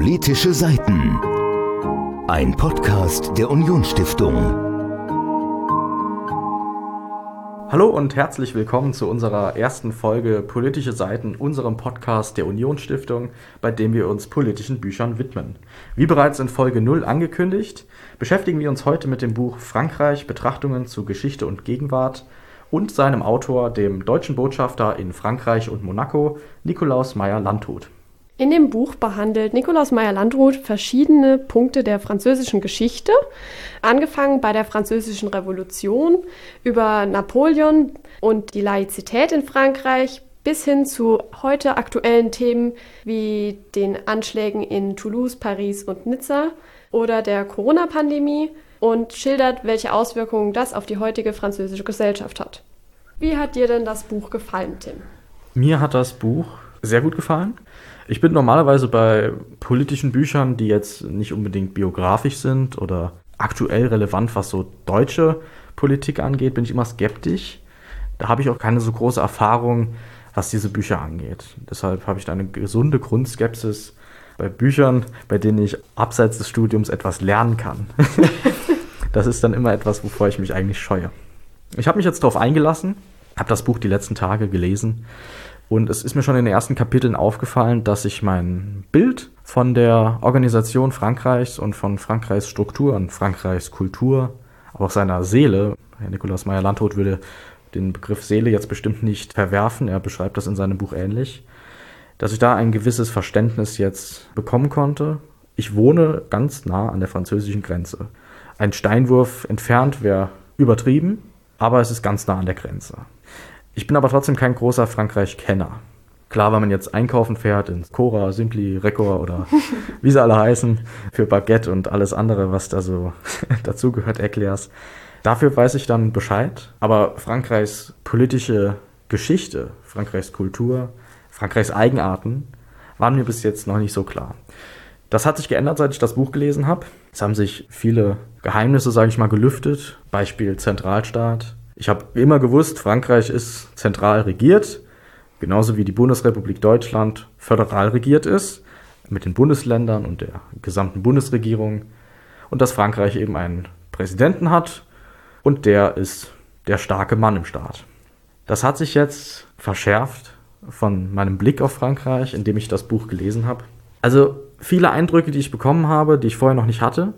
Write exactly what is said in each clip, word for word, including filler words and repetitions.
Politische Seiten. Ein Podcast der Unionsstiftung. Hallo und herzlich willkommen zu unserer ersten Folge Politische Seiten, unserem Podcast der Unionsstiftung, bei dem wir uns politischen Büchern widmen. Wie bereits in Folge null angekündigt, beschäftigen wir uns heute mit dem Buch Frankreich, Betrachtungen zu Geschichte und Gegenwart und seinem Autor, dem deutschen Botschafter in Frankreich und Monaco, Nikolaus Meyer-Landrut. In dem Buch behandelt Nikolaus Meyer-Landrut verschiedene Punkte der französischen Geschichte, angefangen bei der Französischen Revolution, über Napoleon und die Laizität in Frankreich, bis hin zu heute aktuellen Themen wie den Anschlägen in Toulouse, Paris und Nizza oder der Corona-Pandemie und schildert, welche Auswirkungen das auf die heutige französische Gesellschaft hat. Wie hat dir denn das Buch gefallen, Tim? Mir hat das Buch sehr gut gefallen. Ich bin normalerweise bei politischen Büchern, die jetzt nicht unbedingt biografisch sind oder aktuell relevant, was so deutsche Politik angeht, bin ich immer skeptisch. Da habe ich auch keine so große Erfahrung, was diese Bücher angeht. Deshalb habe ich da eine gesunde Grundskepsis bei Büchern, bei denen ich abseits des Studiums etwas lernen kann. Das ist dann immer etwas, wovor ich mich eigentlich scheue. Ich habe mich jetzt darauf eingelassen, habe das Buch die letzten Tage gelesen. Und es ist mir schon in den ersten Kapiteln aufgefallen, dass sich mein Bild von der Organisation Frankreichs und von Frankreichs Struktur und Frankreichs Kultur, aber auch seiner Seele, Herr Nikolaus Meyer-Landrut würde den Begriff Seele jetzt bestimmt nicht verwerfen, er beschreibt das in seinem Buch ähnlich, dass ich da ein gewisses Verständnis jetzt bekommen konnte. Ich wohne ganz nah an der französischen Grenze. Ein Steinwurf entfernt wäre übertrieben, aber es ist ganz nah an der Grenze. Ich bin aber trotzdem kein großer Frankreich-Kenner. Klar, wenn man jetzt einkaufen fährt ins Cora, Simply, Recor oder wie sie alle heißen, für Baguette und alles andere, was da so dazugehört, Eclairs. Dafür weiß ich dann Bescheid. Aber Frankreichs politische Geschichte, Frankreichs Kultur, Frankreichs Eigenarten waren mir bis jetzt noch nicht so klar. Das hat sich geändert, seit ich das Buch gelesen habe. Es haben sich viele Geheimnisse, sage ich mal, gelüftet. Beispiel Zentralstaat. Ich habe immer gewusst, Frankreich ist zentral regiert, genauso wie die Bundesrepublik Deutschland föderal regiert ist, mit den Bundesländern und der gesamten Bundesregierung. Und dass Frankreich eben einen Präsidenten hat und der ist der starke Mann im Staat. Das hat sich jetzt verschärft von meinem Blick auf Frankreich, indem ich das Buch gelesen habe. Also viele Eindrücke, die ich bekommen habe, die ich vorher noch nicht hatte,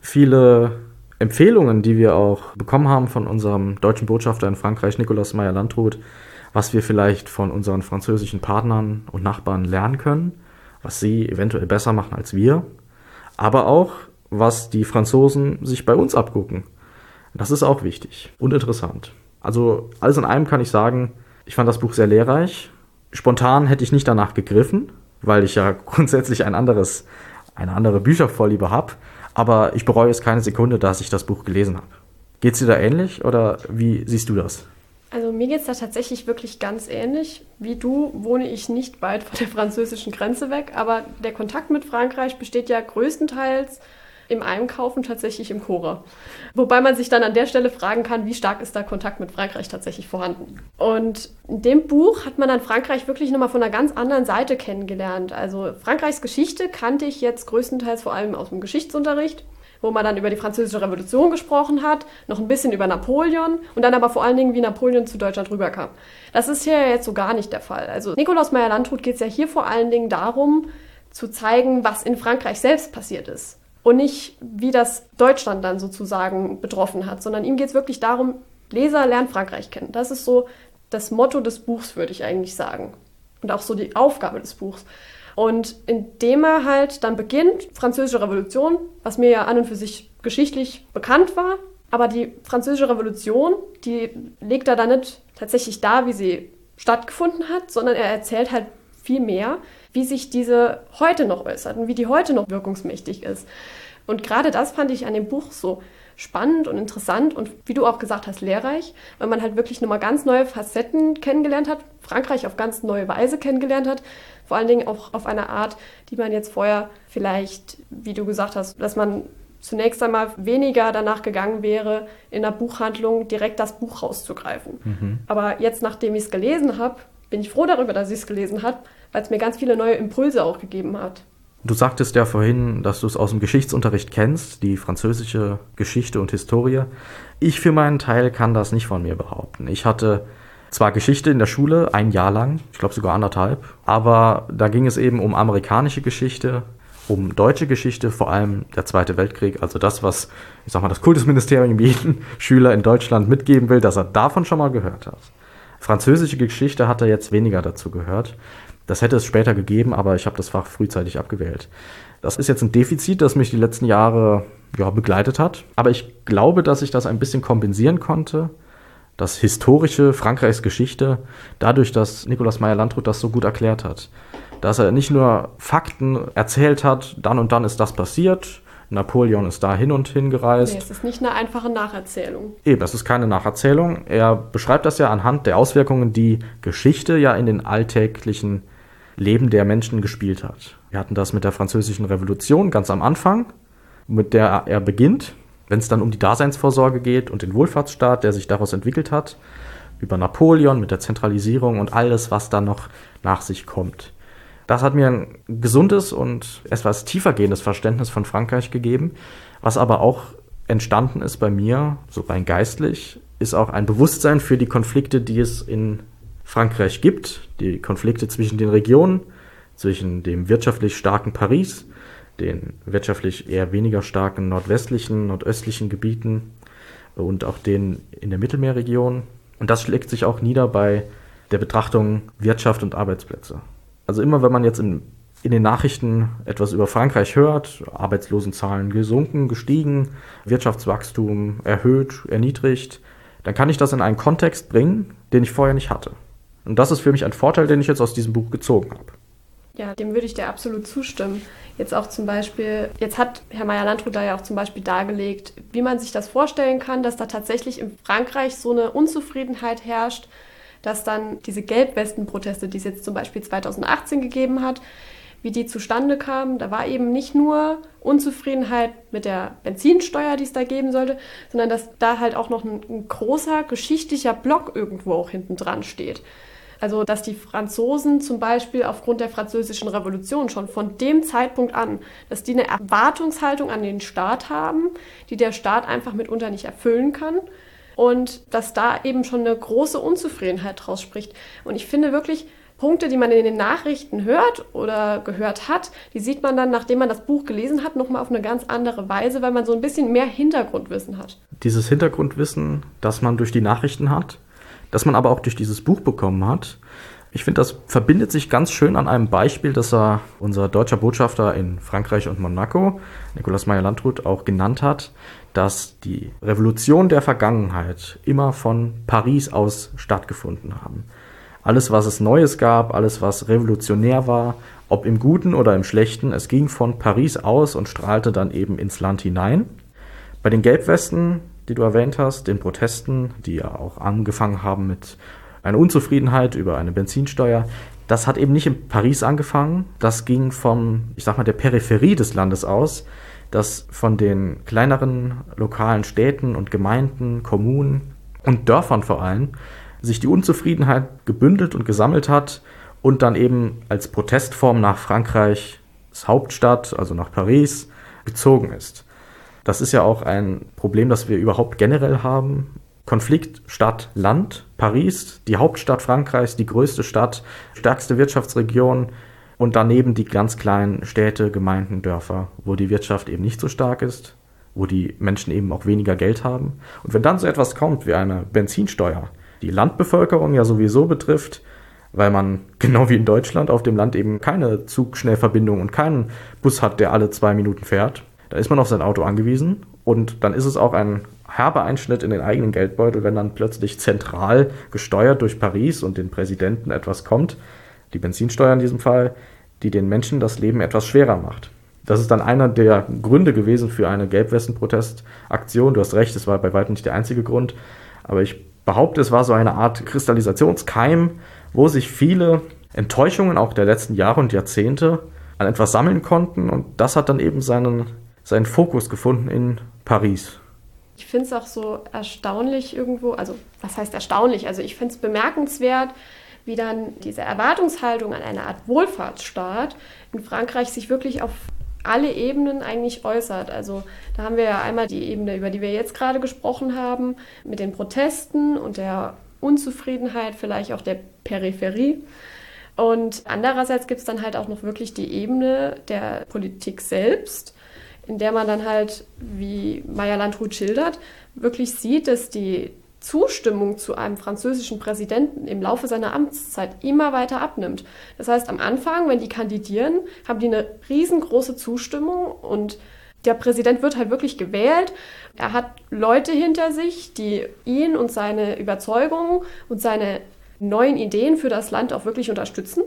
viele Empfehlungen, die wir auch bekommen haben von unserem deutschen Botschafter in Frankreich, Nikolaus Meyer-Landrut, was wir vielleicht von unseren französischen Partnern und Nachbarn lernen können, was sie eventuell besser machen als wir, aber auch, was die Franzosen sich bei uns abgucken. Das ist auch wichtig und interessant. Also alles in allem kann ich sagen, ich fand das Buch sehr lehrreich. Spontan hätte ich nicht danach gegriffen, weil ich ja grundsätzlich ein anderes, eine andere Büchervorliebe habe. Aber ich bereue es keine Sekunde, dass ich das Buch gelesen habe. Geht's dir da ähnlich oder wie siehst du das? Also mir geht es da tatsächlich wirklich ganz ähnlich. Wie du wohne ich nicht weit von der französischen Grenze weg, aber der Kontakt mit Frankreich besteht ja größtenteils im Einkaufen tatsächlich im Cora. Wobei man sich dann an der Stelle fragen kann, wie stark ist da Kontakt mit Frankreich tatsächlich vorhanden. Und in dem Buch hat man dann Frankreich wirklich nochmal von einer ganz anderen Seite kennengelernt. Also Frankreichs Geschichte kannte ich jetzt größtenteils vor allem aus dem Geschichtsunterricht, wo man dann über die Französische Revolution gesprochen hat, noch ein bisschen über Napoleon und dann aber vor allen Dingen, wie Napoleon zu Deutschland rüberkam. Das ist hier jetzt so gar nicht der Fall. Also Nikolaus Meyer-Landrut geht es ja hier vor allen Dingen darum, zu zeigen, was in Frankreich selbst passiert ist. Und nicht, wie das Deutschland dann sozusagen betroffen hat, sondern ihm geht es wirklich darum, Leser lernen Frankreich kennen. Das ist so das Motto des Buchs, würde ich eigentlich sagen. Und auch so die Aufgabe des Buchs. Und indem er halt dann beginnt, Französische Revolution, was mir ja an und für sich geschichtlich bekannt war, aber die Französische Revolution, die legt er dann nicht tatsächlich dar, wie sie stattgefunden hat, sondern er erzählt halt viel mehr, wie sich diese heute noch äußert und wie die heute noch wirkungsmächtig ist. Und gerade das fand ich an dem Buch so spannend und interessant und wie du auch gesagt hast, lehrreich, weil man halt wirklich nochmal ganz neue Facetten kennengelernt hat, Frankreich auf ganz neue Weise kennengelernt hat, vor allen Dingen auch auf eine Art, die man jetzt vorher vielleicht, wie du gesagt hast, dass man zunächst einmal weniger danach gegangen wäre, in der Buchhandlung direkt das Buch rauszugreifen. Mhm. Aber jetzt, nachdem ich es gelesen habe, bin ich froh darüber, dass ich es gelesen habe, weil es mir ganz viele neue Impulse auch gegeben hat. Du sagtest ja vorhin, dass du es aus dem Geschichtsunterricht kennst, die französische Geschichte und Historie. Ich für meinen Teil kann das nicht von mir behaupten. Ich hatte zwar Geschichte in der Schule, ein Jahr lang, ich glaube sogar anderthalb, aber da ging es eben um amerikanische Geschichte, um deutsche Geschichte, vor allem der Zweite Weltkrieg, also das, was, ich sag mal, das Kultusministerium jedem Schüler in Deutschland mitgeben will, dass er davon schon mal gehört hat. Französische Geschichte hat er jetzt weniger dazu gehört. Das hätte es später gegeben, aber ich habe das Fach frühzeitig abgewählt. Das ist jetzt ein Defizit, das mich die letzten Jahre ja, begleitet hat. Aber ich glaube, dass ich das ein bisschen kompensieren konnte, das historische Frankreichs Geschichte, dadurch, dass Nikolaus Meyer-Landrut das so gut erklärt hat. Dass er nicht nur Fakten erzählt hat, dann und dann ist das passiert, Napoleon ist da hin und hin gereist. Nee, es ist nicht eine einfache Nacherzählung. Eben, es ist keine Nacherzählung. Er beschreibt das ja anhand der Auswirkungen, die Geschichte ja in den alltäglichen Leben der Menschen gespielt hat. Wir hatten das mit der Französischen Revolution ganz am Anfang, mit der er beginnt, wenn es dann um die Daseinsvorsorge geht und den Wohlfahrtsstaat, der sich daraus entwickelt hat, über Napoleon mit der Zentralisierung und alles, was dann noch nach sich kommt. Das hat mir ein gesundes und etwas tiefergehendes Verständnis von Frankreich gegeben. Was aber auch entstanden ist bei mir, so rein geistlich, ist auch ein Bewusstsein für die Konflikte, die es in Frankreich gibt. Die Konflikte zwischen den Regionen, zwischen dem wirtschaftlich starken Paris, den wirtschaftlich eher weniger starken nordwestlichen, nordöstlichen Gebieten und auch den in der Mittelmeerregion. Und das schlägt sich auch nieder bei der Betrachtung Wirtschaft und Arbeitsplätze. Also immer, wenn man jetzt in, in den Nachrichten etwas über Frankreich hört, Arbeitslosenzahlen gesunken, gestiegen, Wirtschaftswachstum erhöht, erniedrigt, dann kann ich das in einen Kontext bringen, den ich vorher nicht hatte. Und das ist für mich ein Vorteil, den ich jetzt aus diesem Buch gezogen habe. Ja, dem würde ich dir absolut zustimmen. Jetzt auch zum Beispiel, jetzt hat Herr Meyer-Landrut da ja auch zum Beispiel dargelegt, wie man sich das vorstellen kann, dass da tatsächlich in Frankreich so eine Unzufriedenheit herrscht, dass dann diese Gelbwesten-Proteste, die es jetzt zum Beispiel zweitausendachtzehn gegeben hat, wie die zustande kamen. Da war eben nicht nur Unzufriedenheit mit der Benzinsteuer, die es da geben sollte, sondern dass da halt auch noch ein, ein großer geschichtlicher Block irgendwo auch hinten dran steht. Also, dass die Franzosen zum Beispiel aufgrund der Französischen Revolution schon von dem Zeitpunkt an, dass die eine Erwartungshaltung an den Staat haben, die der Staat einfach mitunter nicht erfüllen kann und dass da eben schon eine große Unzufriedenheit draus spricht. Und ich finde wirklich, Punkte, die man in den Nachrichten hört oder gehört hat, die sieht man dann, nachdem man das Buch gelesen hat, nochmal auf eine ganz andere Weise, weil man so ein bisschen mehr Hintergrundwissen hat. Dieses Hintergrundwissen, das man durch die Nachrichten hat, das man aber auch durch dieses Buch bekommen hat. Ich finde, das verbindet sich ganz schön an einem Beispiel, das er, unser deutscher Botschafter in Frankreich und Monaco, Nikolaus Meyer-Landrut, auch genannt hat, dass die Revolution der Vergangenheit immer von Paris aus stattgefunden haben. Alles, was es Neues gab, alles, was revolutionär war, ob im Guten oder im Schlechten, es ging von Paris aus und strahlte dann eben ins Land hinein. Bei den Gelbwesten, die du erwähnt hast, den Protesten, die ja auch angefangen haben mit einer Unzufriedenheit über eine Benzinsteuer, das hat eben nicht in Paris angefangen. Das ging von, ich sag mal, der Peripherie des Landes aus, dass von den kleineren lokalen Städten und Gemeinden, Kommunen und Dörfern vor allem sich die Unzufriedenheit gebündelt und gesammelt hat und dann eben als Protestform nach Frankreichs Hauptstadt, also nach Paris, gezogen ist. Das ist ja auch ein Problem, das wir überhaupt generell haben. Konflikt Stadt-Land, Paris, die Hauptstadt Frankreichs, die größte Stadt, stärkste Wirtschaftsregion und daneben die ganz kleinen Städte, Gemeinden, Dörfer, wo die Wirtschaft eben nicht so stark ist, wo die Menschen eben auch weniger Geld haben. Und wenn dann so etwas kommt wie eine Benzinsteuer, die Landbevölkerung ja sowieso betrifft, weil man genau wie in Deutschland auf dem Land eben keine Zugschnellverbindung und keinen Bus hat, der alle zwei Minuten fährt, da ist man auf sein Auto angewiesen und dann ist es auch ein herber Einschnitt in den eigenen Geldbeutel, wenn dann plötzlich zentral gesteuert durch Paris und den Präsidenten etwas kommt, die Benzinsteuer in diesem Fall, die den Menschen das Leben etwas schwerer macht. Das ist dann einer der Gründe gewesen für eine Gelbwesten-Protestaktion. Du hast recht, es war bei weitem nicht der einzige Grund, aber ich behaupte, es war so eine Art Kristallisationskeim, wo sich viele Enttäuschungen auch der letzten Jahre und Jahrzehnte an etwas sammeln konnten und das hat dann eben seinen, seinen Fokus gefunden in Paris. Ich finde es auch so erstaunlich irgendwo, also was heißt erstaunlich? Also ich finde es bemerkenswert, wie dann diese Erwartungshaltung an eine Art Wohlfahrtsstaat in Frankreich sich wirklich auf alle Ebenen eigentlich äußert. Also da haben wir ja einmal die Ebene, über die wir jetzt gerade gesprochen haben, mit den Protesten und der Unzufriedenheit, vielleicht auch der Peripherie. Und andererseits gibt es dann halt auch noch wirklich die Ebene der Politik selbst, in der man dann halt, wie Meyer-Landrut schildert, wirklich sieht, dass die Zustimmung zu einem französischen Präsidenten im Laufe seiner Amtszeit immer weiter abnimmt. Das heißt, am Anfang, wenn die kandidieren, haben die eine riesengroße Zustimmung und der Präsident wird halt wirklich gewählt. Er hat Leute hinter sich, die ihn und seine Überzeugungen und seine neuen Ideen für das Land auch wirklich unterstützen.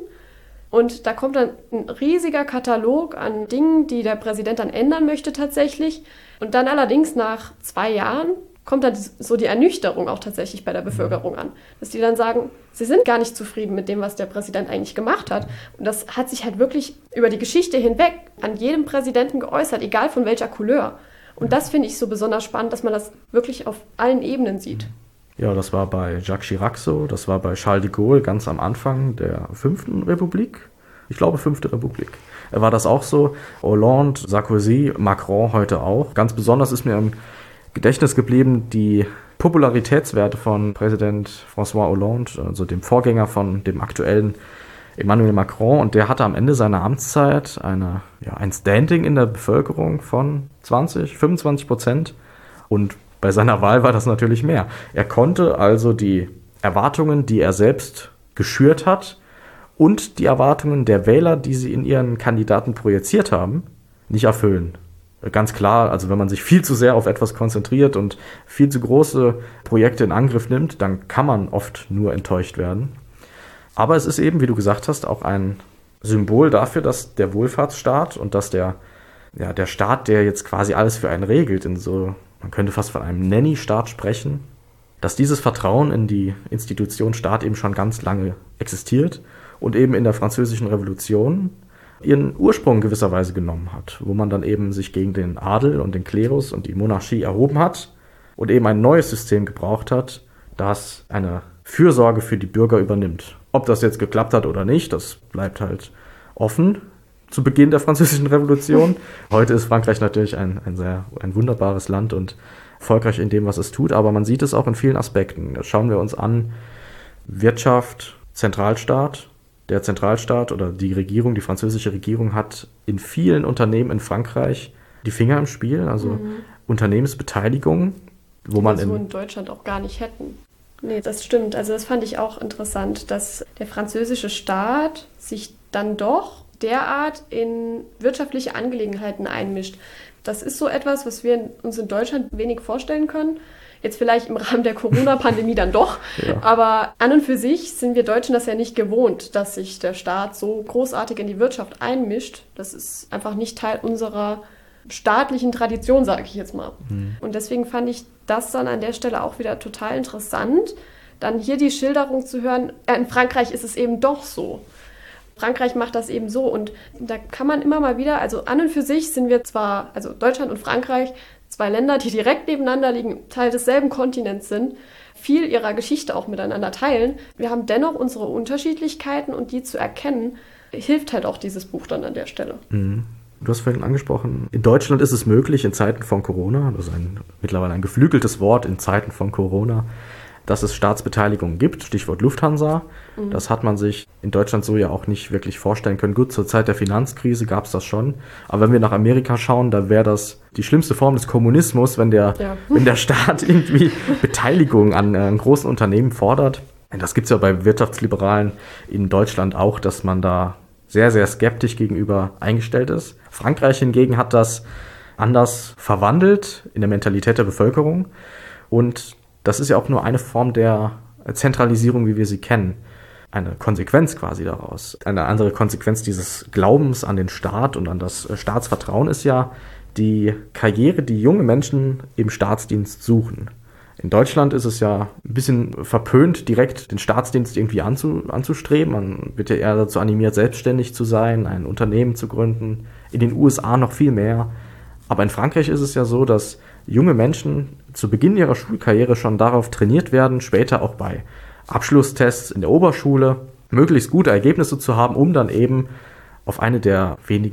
Und da kommt dann ein riesiger Katalog an Dingen, die der Präsident dann ändern möchte tatsächlich. Und dann allerdings nach zwei Jahren kommt dann so die Ernüchterung auch tatsächlich bei der Bevölkerung an. Dass die dann sagen, sie sind gar nicht zufrieden mit dem, was der Präsident eigentlich gemacht hat. Und das hat sich halt wirklich über die Geschichte hinweg an jedem Präsidenten geäußert, egal von welcher Couleur. Und das finde ich so besonders spannend, dass man das wirklich auf allen Ebenen sieht. Ja, das war bei Jacques Chirac so, das war bei Charles de Gaulle ganz am Anfang der fünften Republik. Ich glaube, fünfte Republik. War das auch so. Hollande, Sarkozy, Macron heute auch. Ganz besonders ist mir im Gedächtnis geblieben die Popularitätswerte von Präsident François Hollande, also dem Vorgänger von dem aktuellen Emmanuel Macron. Und der hatte am Ende seiner Amtszeit eine, ja, ein Standing in der Bevölkerung von zwanzig, fünfundzwanzig Prozent. Und bei seiner Wahl war das natürlich mehr. Er konnte also die Erwartungen, die er selbst geschürt hat, und die Erwartungen der Wähler, die sie in ihren Kandidaten projiziert haben, nicht erfüllen. Ganz klar, also wenn man sich viel zu sehr auf etwas konzentriert und viel zu große Projekte in Angriff nimmt, dann kann man oft nur enttäuscht werden. Aber es ist eben, wie du gesagt hast, auch ein Symbol dafür, dass der Wohlfahrtsstaat und dass der, ja, der Staat, der jetzt quasi alles für einen regelt, in so, man könnte fast von einem Nanny-Staat sprechen, dass dieses Vertrauen in die Institution Staat eben schon ganz lange existiert und eben in der Französischen Revolution ihren Ursprung gewisserweise genommen hat, wo man dann eben sich gegen den Adel und den Klerus und die Monarchie erhoben hat und eben ein neues System gebraucht hat, das eine Fürsorge für die Bürger übernimmt. Ob das jetzt geklappt hat oder nicht, das bleibt halt offen zu Beginn der Französischen Revolution. Heute ist Frankreich natürlich ein, ein sehr ein wunderbares Land und erfolgreich in dem, was es tut, aber man sieht es auch in vielen Aspekten. Schauen wir uns an, Wirtschaft, Zentralstaat. Der Zentralstaat oder die Regierung, die französische Regierung hat in vielen Unternehmen in Frankreich die Finger im Spiel, also mhm. Unternehmensbeteiligung, wo man so in, in Deutschland auch gar nicht hätten. Nee, das stimmt. Also das fand ich auch interessant, dass der französische Staat sich dann doch derart in wirtschaftliche Angelegenheiten einmischt. Das ist so etwas, was wir uns in Deutschland wenig vorstellen können. Jetzt vielleicht im Rahmen der Corona-Pandemie dann doch. Ja. Aber an und für sich sind wir Deutschen das ja nicht gewohnt, dass sich der Staat so großartig in die Wirtschaft einmischt. Das ist einfach nicht Teil unserer staatlichen Tradition, sage ich jetzt mal. Mhm. Und deswegen fand ich das dann an der Stelle auch wieder total interessant, dann hier die Schilderung zu hören, ja, in Frankreich ist es eben doch so. Frankreich macht das eben so und da kann man immer mal wieder, also an und für sich sind wir zwar, also Deutschland und Frankreich, zwei Länder, die direkt nebeneinander liegen, Teil desselben Kontinents sind, viel ihrer Geschichte auch miteinander teilen. Wir haben dennoch unsere Unterschiedlichkeiten und die zu erkennen, hilft halt auch dieses Buch dann an der Stelle. Mhm. Du hast vorhin angesprochen, in Deutschland ist es möglich, in Zeiten von Corona, das ist ein, mittlerweile ein geflügeltes Wort, in Zeiten von Corona, dass es Staatsbeteiligung gibt, Stichwort Lufthansa. Mhm. Das hat man sich in Deutschland so ja auch nicht wirklich vorstellen können. Gut, zur Zeit der Finanzkrise gab es das schon. Aber wenn wir nach Amerika schauen, da wäre das die schlimmste Form des Kommunismus, wenn der, ja. wenn der Staat irgendwie Beteiligung an, an großen Unternehmen fordert. Das gibt es ja bei Wirtschaftsliberalen in Deutschland auch, dass man da sehr, sehr skeptisch gegenüber eingestellt ist. Frankreich hingegen hat das anders verwandelt in der Mentalität der Bevölkerung. Und das ist ja auch nur eine Form der Zentralisierung, wie wir sie kennen. Eine Konsequenz quasi daraus. Eine andere Konsequenz dieses Glaubens an den Staat und an das Staatsvertrauen ist ja die Karriere, die junge Menschen im Staatsdienst suchen. In Deutschland ist es ja ein bisschen verpönt, direkt den Staatsdienst irgendwie anzu, anzustreben. Man wird ja eher dazu animiert, selbstständig zu sein, ein Unternehmen zu gründen. In den U S A noch viel mehr. Aber in Frankreich ist es ja so, dass junge Menschen zu Beginn ihrer Schulkarriere schon darauf trainiert werden, später auch bei Abschlusstests in der Oberschule, möglichst gute Ergebnisse zu haben, um dann eben auf eine der wenigen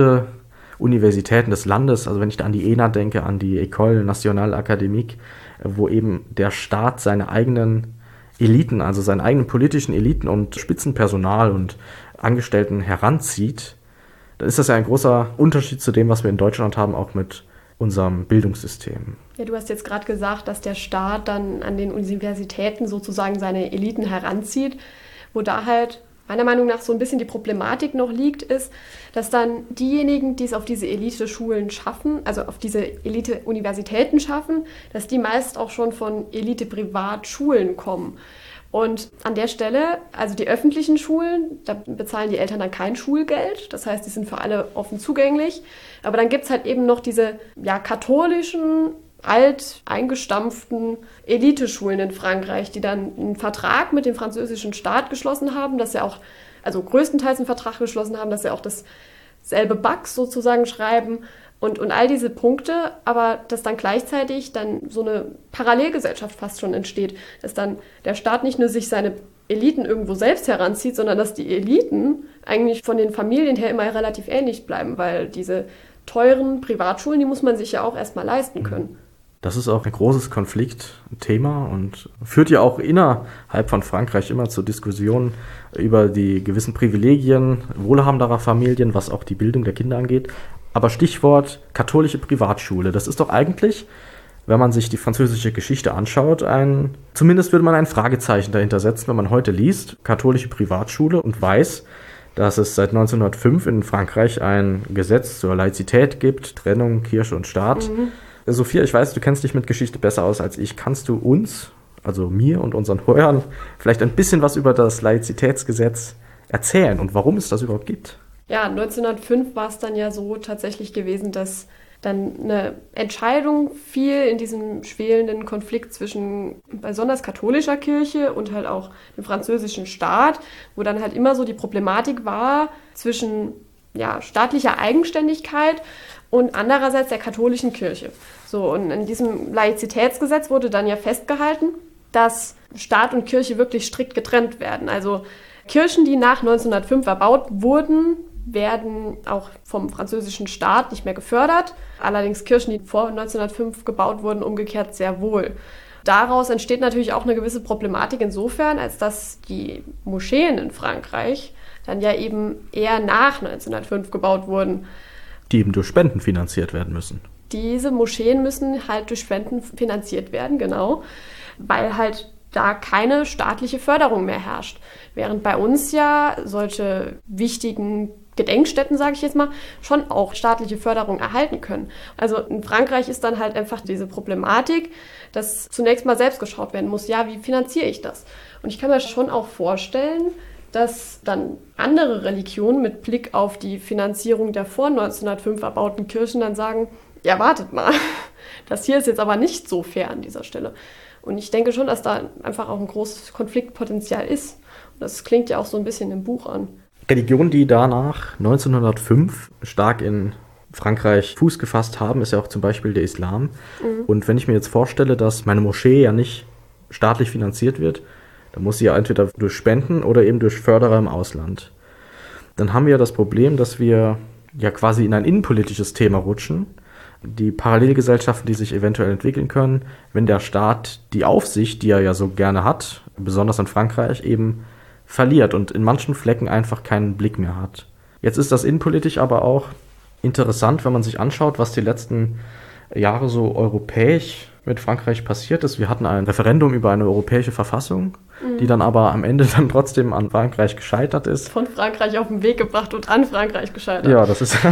Elite-Universitäten des Landes, also wenn ich da an die E N A denke, an die École Nationale Académique, wo eben der Staat seine eigenen Eliten, also seine eigenen politischen Eliten und Spitzenpersonal und Angestellten heranzieht, dann ist das ja ein großer Unterschied zu dem, was wir in Deutschland haben, auch mit unserem Bildungssystem. Ja, du hast jetzt gerade gesagt, dass der Staat dann an den Universitäten sozusagen seine Eliten heranzieht, wo da halt meiner Meinung nach so ein bisschen die Problematik noch liegt, ist, dass dann diejenigen, die es auf diese Elite-Schulen schaffen, also auf diese Elite-Universitäten schaffen, dass die meist auch schon von Elite-Privatschulen kommen. Und an der Stelle, also die öffentlichen Schulen, da bezahlen die Eltern dann kein Schulgeld. Das heißt, die sind für alle offen zugänglich. Aber dann gibt es halt eben noch diese ja, katholischen, alt eingestampften Eliteschulen in Frankreich, die dann einen Vertrag mit dem französischen Staat geschlossen haben, dass sie auch, also größtenteils einen Vertrag geschlossen haben, dass sie auch dasselbe B A C sozusagen schreiben. Und, und all diese Punkte, aber dass dann gleichzeitig dann so eine Parallelgesellschaft fast schon entsteht, dass dann der Staat nicht nur sich seine Eliten irgendwo selbst heranzieht, sondern dass die Eliten eigentlich von den Familien her immer relativ ähnlich bleiben, weil diese teuren Privatschulen, die muss man sich ja auch erstmal leisten können. Das ist auch ein großes Konfliktthema und führt ja auch innerhalb von Frankreich immer zu Diskussionen über die gewissen Privilegien wohlhabenderer Familien, was auch die Bildung der Kinder angeht. Aber Stichwort katholische Privatschule, das ist doch eigentlich, wenn man sich die französische Geschichte anschaut, ein, zumindest würde man ein Fragezeichen dahinter setzen, wenn man heute liest, katholische Privatschule und weiß, dass es seit neunzehnhundertfünf in Frankreich ein Gesetz zur Laizität gibt, Trennung Kirche und Staat. Mhm. Sophia, ich weiß, du kennst dich mit Geschichte besser aus als ich. Kannst du uns, also mir und unseren Hörern, vielleicht ein bisschen was über das Laizitätsgesetz erzählen und warum es das überhaupt gibt? Ja, neunzehnhundertfünf war es dann ja so tatsächlich gewesen, dass dann eine Entscheidung fiel in diesem schwelenden Konflikt zwischen besonders katholischer Kirche und halt auch dem französischen Staat, wo dann halt immer so die Problematik war zwischen ja, staatlicher Eigenständigkeit und andererseits der katholischen Kirche. So, und in diesem Laizitätsgesetz wurde dann ja festgehalten, dass Staat und Kirche wirklich strikt getrennt werden. Also Kirchen, die nach neunzehnhundertfünf erbaut wurden, werden auch vom französischen Staat nicht mehr gefördert. Allerdings Kirchen, die vor neunzehnhundertfünf gebaut wurden, umgekehrt sehr wohl. Daraus entsteht natürlich auch eine gewisse Problematik insofern, als dass die Moscheen in Frankreich dann ja eben eher nach neunzehnhundertfünf gebaut wurden. Die eben durch Spenden finanziert werden müssen. Diese Moscheen müssen halt durch Spenden finanziert werden, genau, weil halt da keine staatliche Förderung mehr herrscht. Während bei uns ja solche wichtigen Gedenkstätten, sage ich jetzt mal, schon auch staatliche Förderung erhalten können. Also in Frankreich ist dann halt einfach diese Problematik, dass zunächst mal selbst geschaut werden muss, ja, wie finanziere ich das? Und ich kann mir schon auch vorstellen, dass dann andere Religionen mit Blick auf die Finanzierung der vor neunzehnhundertfünf erbauten Kirchen dann sagen, ja, wartet mal, das hier ist jetzt aber nicht so fair an dieser Stelle. Und ich denke schon, dass da einfach auch ein großes Konfliktpotenzial ist. Und das klingt ja auch so ein bisschen im Buch an. Religionen, die danach neunzehnhundertfünf stark in Frankreich Fuß gefasst haben, ist ja auch zum Beispiel der Islam. Mhm. Und wenn ich mir jetzt vorstelle, dass meine Moschee ja nicht staatlich finanziert wird, dann muss sie ja entweder durch Spenden oder eben durch Förderer im Ausland. Dann haben wir ja das Problem, dass wir ja quasi in ein innenpolitisches Thema rutschen. Die Parallelgesellschaften, die sich eventuell entwickeln können, wenn der Staat die Aufsicht, die er ja so gerne hat, besonders in Frankreich, eben verliert und in manchen Flecken einfach keinen Blick mehr hat. Jetzt ist das innenpolitisch aber auch interessant, wenn man sich anschaut, was die letzten Jahre so europäisch mit Frankreich passiert ist. Wir hatten ein Referendum über eine europäische Verfassung, mhm. die dann aber am Ende dann trotzdem an Frankreich gescheitert ist. Von Frankreich auf den Weg gebracht und an Frankreich gescheitert. Ja, das ist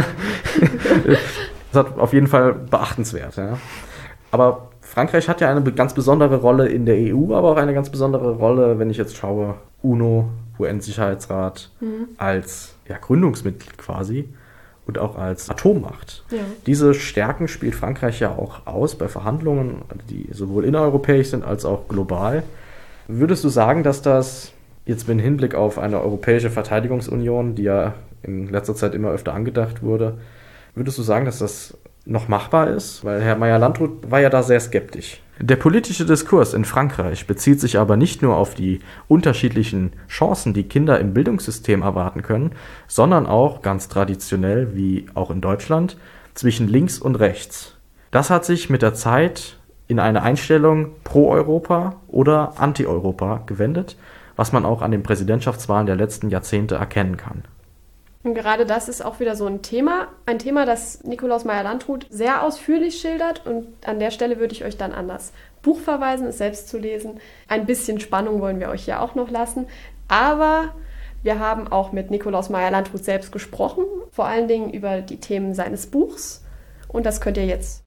das hat auf jeden Fall beachtenswert. Ja. Aber Frankreich hat ja eine ganz besondere Rolle in der E U, aber auch eine ganz besondere Rolle, wenn ich jetzt schaue, UNO, U N-Sicherheitsrat, mhm. als ja, Gründungsmitglied quasi und auch als Atommacht. Ja. Diese Stärken spielt Frankreich ja auch aus bei Verhandlungen, die sowohl innereuropäisch sind als auch global. Würdest du sagen, dass das jetzt mit Hinblick auf eine europäische Verteidigungsunion, die ja in letzter Zeit immer öfter angedacht wurde, würdest du sagen, dass das noch machbar ist, weil Herr Meyer-Landrut war ja da sehr skeptisch. Der politische Diskurs in Frankreich bezieht sich aber nicht nur auf die unterschiedlichen Chancen, die Kinder im Bildungssystem erwarten können, sondern auch, ganz traditionell wie auch in Deutschland, zwischen links und rechts. Das hat sich mit der Zeit in eine Einstellung pro Europa oder Anti-Europa gewendet, was man auch an den Präsidentschaftswahlen der letzten Jahrzehnte erkennen kann. Und gerade das ist auch wieder so ein Thema, ein Thema, das Nikolaus Meyer-Landrut sehr ausführlich schildert, und an der Stelle würde ich euch dann an das Buch verweisen, es selbst zu lesen. Ein bisschen Spannung wollen wir euch ja auch noch lassen, aber wir haben auch mit Nikolaus Meyer-Landrut selbst gesprochen, vor allen Dingen über die Themen seines Buchs, und das könnt ihr jetzt.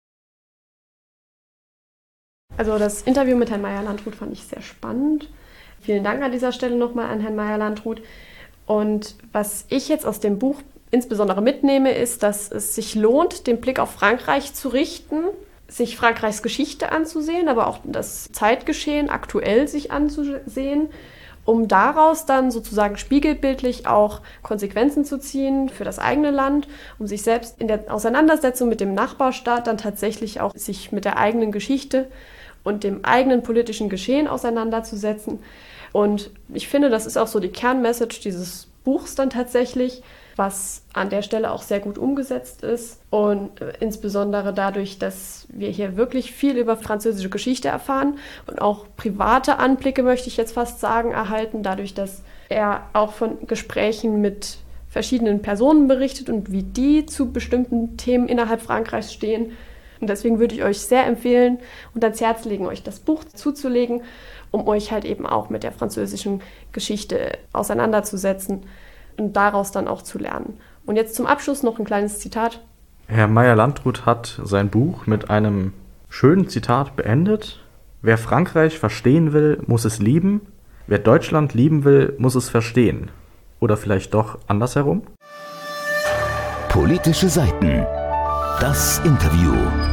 Also das Interview mit Herrn Meyer-Landrut fand ich sehr spannend. Vielen Dank an dieser Stelle nochmal an Herrn Meyer-Landrut. Und was ich jetzt aus dem Buch insbesondere mitnehme, ist, dass es sich lohnt, den Blick auf Frankreich zu richten, sich Frankreichs Geschichte anzusehen, aber auch das Zeitgeschehen aktuell sich anzusehen, um daraus dann sozusagen spiegelbildlich auch Konsequenzen zu ziehen für das eigene Land, um sich selbst in der Auseinandersetzung mit dem Nachbarstaat dann tatsächlich auch sich mit der eigenen Geschichte und dem eigenen politischen Geschehen auseinanderzusetzen. Und ich finde, das ist auch so die Kernmessage dieses Buchs dann tatsächlich, was an der Stelle auch sehr gut umgesetzt ist. Und insbesondere dadurch, dass wir hier wirklich viel über französische Geschichte erfahren und auch private Anblicke, möchte ich jetzt fast sagen, erhalten, dadurch, dass er auch von Gesprächen mit verschiedenen Personen berichtet und wie die zu bestimmten Themen innerhalb Frankreichs stehen. Und deswegen würde ich euch sehr empfehlen und ans Herz legen, euch das Buch zuzulegen, um euch halt eben auch mit der französischen Geschichte auseinanderzusetzen und daraus dann auch zu lernen. Und jetzt zum Abschluss noch ein kleines Zitat. Herr Meyer-Landrut hat sein Buch mit einem schönen Zitat beendet. Wer Frankreich verstehen will, muss es lieben. Wer Deutschland lieben will, muss es verstehen. Oder vielleicht doch andersherum? Politische Seiten. Das Interview.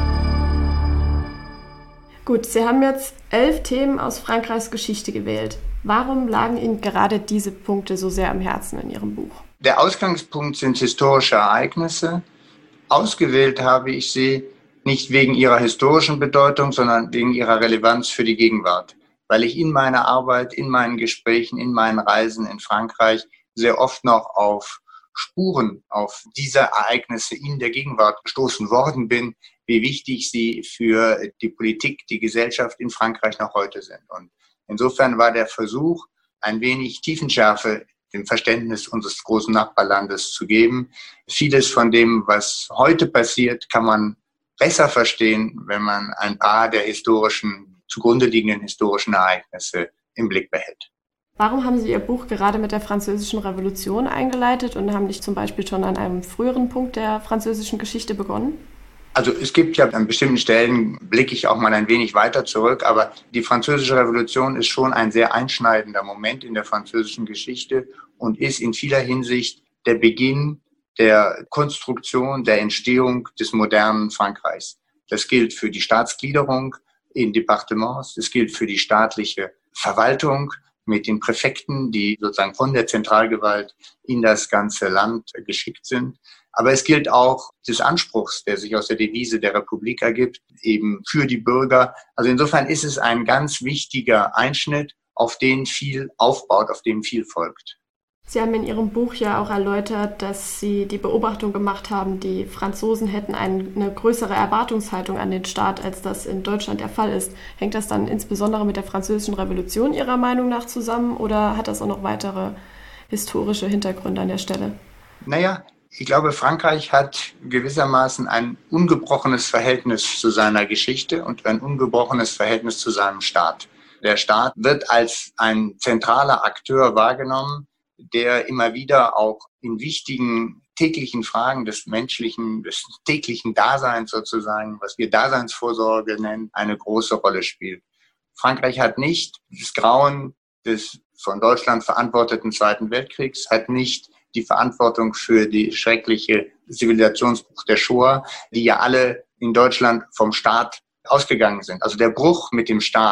Gut, Sie haben jetzt elf Themen aus Frankreichs Geschichte gewählt. Warum lagen Ihnen gerade diese Punkte so sehr am Herzen in Ihrem Buch? Der Ausgangspunkt sind historische Ereignisse. Ausgewählt habe ich sie nicht wegen ihrer historischen Bedeutung, sondern wegen ihrer Relevanz für die Gegenwart. Weil ich in meiner Arbeit, in meinen Gesprächen, in meinen Reisen in Frankreich sehr oft noch auf Spuren, auf diese Ereignisse in der Gegenwart gestoßen worden bin, wie wichtig sie für die Politik, die Gesellschaft in Frankreich noch heute sind. Und insofern war der Versuch, ein wenig Tiefenschärfe im Verständnis unseres großen Nachbarlandes zu geben. Vieles von dem, was heute passiert, kann man besser verstehen, wenn man ein paar der historischen, zugrunde liegenden historischen Ereignisse im Blick behält. Warum haben Sie Ihr Buch gerade mit der Französischen Revolution eingeleitet und haben nicht zum Beispiel schon an einem früheren Punkt der französischen Geschichte begonnen? Also es gibt ja an bestimmten Stellen, blicke ich auch mal ein wenig weiter zurück, aber die Französische Revolution ist schon ein sehr einschneidender Moment in der französischen Geschichte und ist in vieler Hinsicht der Beginn der Konstruktion, der Entstehung des modernen Frankreichs. Das gilt für die Staatsgliederung in Departements, es gilt für die staatliche Verwaltung mit den Präfekten, die sozusagen von der Zentralgewalt in das ganze Land geschickt sind. Aber es gilt auch des Anspruchs, der sich aus der Devise der Republik ergibt, eben für die Bürger. Also insofern ist es ein ganz wichtiger Einschnitt, auf den viel aufbaut, auf dem viel folgt. Sie haben in Ihrem Buch ja auch erläutert, dass Sie die Beobachtung gemacht haben, die Franzosen hätten eine größere Erwartungshaltung an den Staat, als das in Deutschland der Fall ist. Hängt das dann insbesondere mit der Französischen Revolution Ihrer Meinung nach zusammen oder hat das auch noch weitere historische Hintergründe an der Stelle? Naja, ich glaube, Frankreich hat gewissermaßen ein ungebrochenes Verhältnis zu seiner Geschichte und ein ungebrochenes Verhältnis zu seinem Staat. Der Staat wird als ein zentraler Akteur wahrgenommen, der immer wieder auch in wichtigen täglichen Fragen des menschlichen, des täglichen Daseins sozusagen, was wir Daseinsvorsorge nennen, eine große Rolle spielt. Frankreich hat nicht das Grauen des von Deutschland verantworteten Zweiten Weltkriegs, hat nicht die Verantwortung für die schreckliche Zivilisationsbruch der Shoah, die ja alle in Deutschland vom Staat ausgegangen sind. Also der Bruch mit dem Staat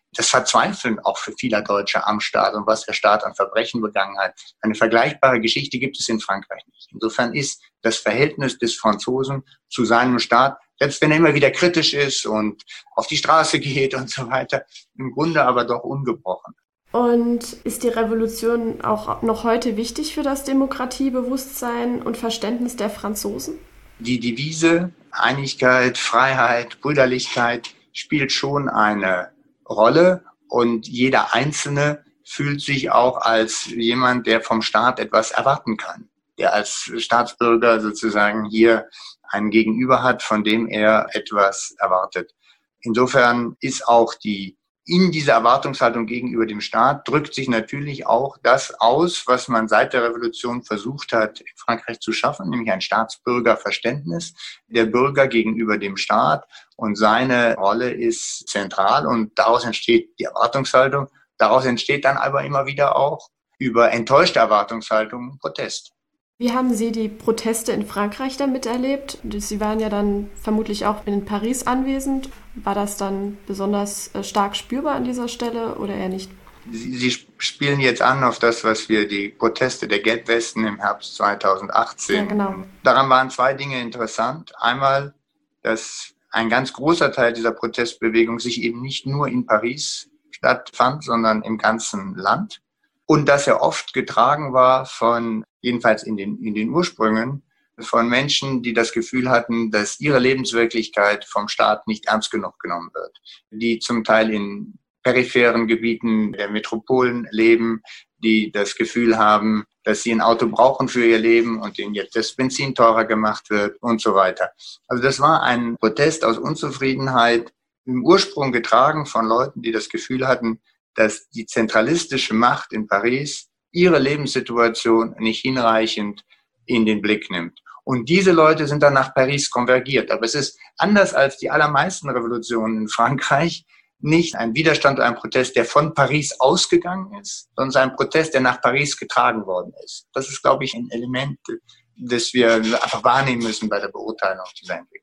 das Verzweifeln auch für vieler Deutscher am Staat und was der Staat an Verbrechen begangen hat. Eine vergleichbare Geschichte gibt es in Frankreich nicht. Insofern ist das Verhältnis des Franzosen zu seinem Staat, selbst wenn er immer wieder kritisch ist und auf die Straße geht und so weiter, im Grunde aber doch ungebrochen. Und ist die Revolution auch noch heute wichtig für das Demokratiebewusstsein und Verständnis der Franzosen? Die Devise Einigkeit, Freiheit, Brüderlichkeit spielt schon eine Rolle und jeder Einzelne fühlt sich auch als jemand, der vom Staat etwas erwarten kann, der als Staatsbürger sozusagen hier einen Gegenüber hat, von dem er etwas erwartet. Insofern ist auch die in dieser Erwartungshaltung gegenüber dem Staat drückt sich natürlich auch das aus, was man seit der Revolution versucht hat, in Frankreich zu schaffen, nämlich ein Staatsbürgerverständnis. Der Bürger gegenüber dem Staat und seine Rolle ist zentral und daraus entsteht die Erwartungshaltung. Daraus entsteht dann aber immer wieder auch über enttäuschte Erwartungshaltung Protest. Wie haben Sie die Proteste in Frankreich dann miterlebt? Sie waren ja dann vermutlich auch in Paris anwesend. War das dann besonders stark spürbar an dieser Stelle oder eher nicht? Sie, Sie spielen jetzt an auf das, was wir die Proteste der Gelbwesten im Herbst zweitausendachtzehn. Ja, genau. Daran waren zwei Dinge interessant. Einmal, dass ein ganz großer Teil dieser Protestbewegung sich eben nicht nur in Paris stattfand, sondern im ganzen Land. Und dass er oft getragen war von, jedenfalls in den, in den Ursprüngen, von Menschen, die das Gefühl hatten, dass ihre Lebenswirklichkeit vom Staat nicht ernst genug genommen wird. Die zum Teil in peripheren Gebieten der Metropolen leben, die das Gefühl haben, dass sie ein Auto brauchen für ihr Leben und denen jetzt das Benzin teurer gemacht wird und so weiter. Also das war ein Protest aus Unzufriedenheit, im Ursprung getragen von Leuten, die das Gefühl hatten, dass die zentralistische Macht in Paris ihre Lebenssituation nicht hinreichend in den Blick nimmt. Und diese Leute sind dann nach Paris konvergiert. Aber es ist anders als die allermeisten Revolutionen in Frankreich nicht ein Widerstand oder ein Protest, der von Paris ausgegangen ist, sondern ein Protest, der nach Paris getragen worden ist. Das ist, glaube ich, ein Element, das wir einfach wahrnehmen müssen bei der Beurteilung dieser Entwicklung.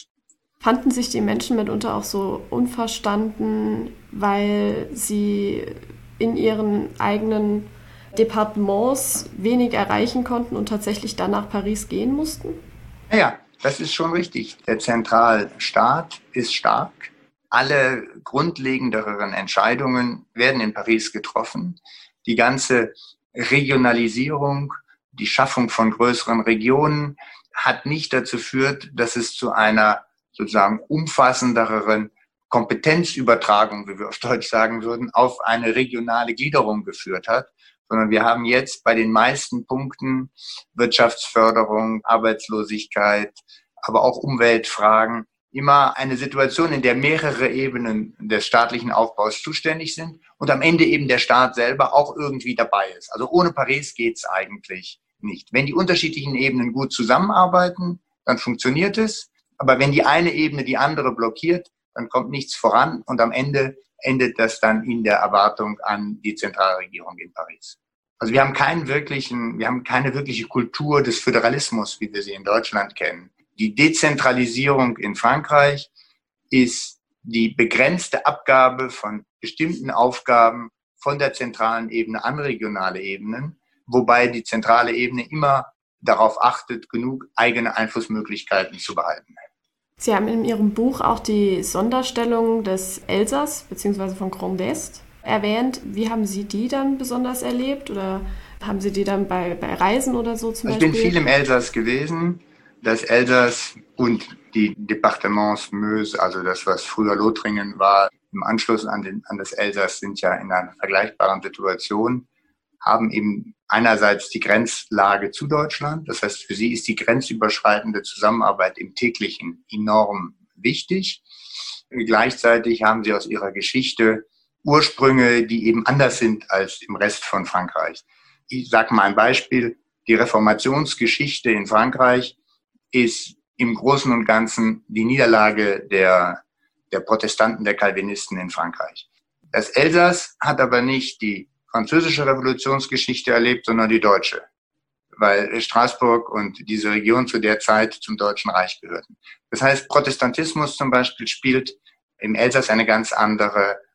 Fanden sich die Menschen mitunter auch so unverstanden, weil sie in ihren eigenen Departements wenig erreichen konnten und tatsächlich dann nach Paris gehen mussten? Ja, das ist schon richtig. Der Zentralstaat ist stark. Alle grundlegenderen Entscheidungen werden in Paris getroffen. Die ganze Regionalisierung, die Schaffung von größeren Regionen hat nicht dazu geführt, dass es zu einer sozusagen umfassenderen Kompetenzübertragung, wie wir auf Deutsch sagen würden, auf eine regionale Gliederung geführt hat, sondern wir haben jetzt bei den meisten Punkten Wirtschaftsförderung, Arbeitslosigkeit, aber auch Umweltfragen immer eine Situation, in der mehrere Ebenen des staatlichen Aufbaus zuständig sind und am Ende eben der Staat selber auch irgendwie dabei ist. Also ohne Paris geht's eigentlich nicht. Wenn die unterschiedlichen Ebenen gut zusammenarbeiten, dann funktioniert es. Aber wenn die eine Ebene die andere blockiert, dann kommt nichts voran und am Ende endet das dann in der Erwartung an die Zentralregierung in Paris. Also wir haben keinen wirklichen, wir haben keine wirkliche Kultur des Föderalismus, wie wir sie in Deutschland kennen. Die Dezentralisierung in Frankreich ist die begrenzte Abgabe von bestimmten Aufgaben von der zentralen Ebene an regionale Ebenen, wobei die zentrale Ebene immer darauf achtet, genug eigene Einflussmöglichkeiten zu behalten. Sie haben in Ihrem Buch auch die Sonderstellung des Elsass bzw. von Grand Est erwähnt. Wie haben Sie die dann besonders erlebt oder haben Sie die dann bei, bei Reisen oder so zum Beispiel? Ich Beispiel? bin viel im Elsass gewesen. Das Elsass und die Departements Meuse, also das, was früher Lothringen war, im Anschluss an, den, an das Elsass, sind ja in einer vergleichbaren Situation, haben eben einerseits die Grenzlage zu Deutschland. Das heißt, für sie ist die grenzüberschreitende Zusammenarbeit im täglichen enorm wichtig. Gleichzeitig haben sie aus ihrer Geschichte Ursprünge, die eben anders sind als im Rest von Frankreich. Ich sage mal ein Beispiel. Die Reformationsgeschichte in Frankreich ist im Großen und Ganzen die Niederlage der, der Protestanten, der Calvinisten in Frankreich. Das Elsass hat aber nicht die französische Revolutionsgeschichte erlebt, sondern die deutsche, weil Straßburg und diese Region zu der Zeit zum Deutschen Reich gehörten. Das heißt, Protestantismus zum Beispiel spielt im Elsass eine ganz andere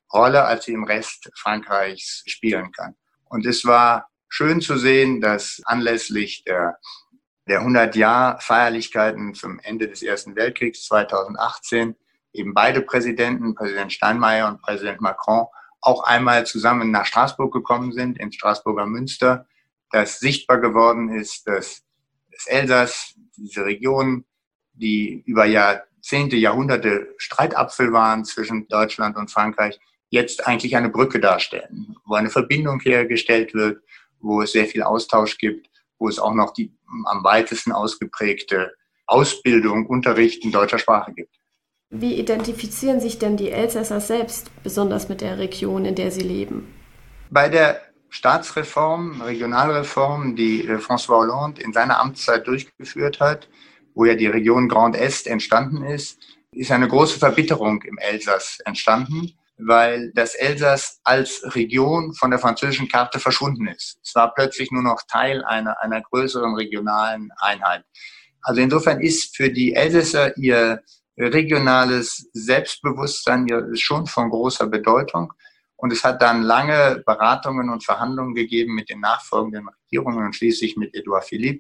Rolle, als sie im Rest Frankreichs spielen kann. Und es war schön zu sehen, dass anlässlich der, der hundert-Jahr-Feierlichkeiten zum Ende des Ersten Weltkriegs zweitausendachtzehn eben beide Präsidenten, Präsident Steinmeier und Präsident Macron, auch einmal zusammen nach Straßburg gekommen sind, ins Straßburger Münster, dass sichtbar geworden ist, dass das Elsass, diese Region, die über Jahrzehnte, Jahrhunderte Streitapfel waren zwischen Deutschland und Frankreich, jetzt eigentlich eine Brücke darstellen, wo eine Verbindung hergestellt wird, wo es sehr viel Austausch gibt, wo es auch noch die am weitesten ausgeprägte Ausbildung, Unterricht in deutscher Sprache gibt. Wie identifizieren sich denn die Elsässer selbst besonders mit der Region, in der sie leben? Bei der Staatsreform, Regionalreform, die François Hollande in seiner Amtszeit durchgeführt hat, wo ja die Region Grand Est entstanden ist, ist eine große Verbitterung im Elsass entstanden, weil das Elsass als Region von der französischen Karte verschwunden ist. Es war plötzlich nur noch Teil einer, einer größeren regionalen Einheit. Also insofern ist für die Elsässer ihr regionales Selbstbewusstsein ist schon von großer Bedeutung. Und es hat dann lange Beratungen und Verhandlungen gegeben mit den nachfolgenden Regierungen und schließlich mit Edouard Philippe,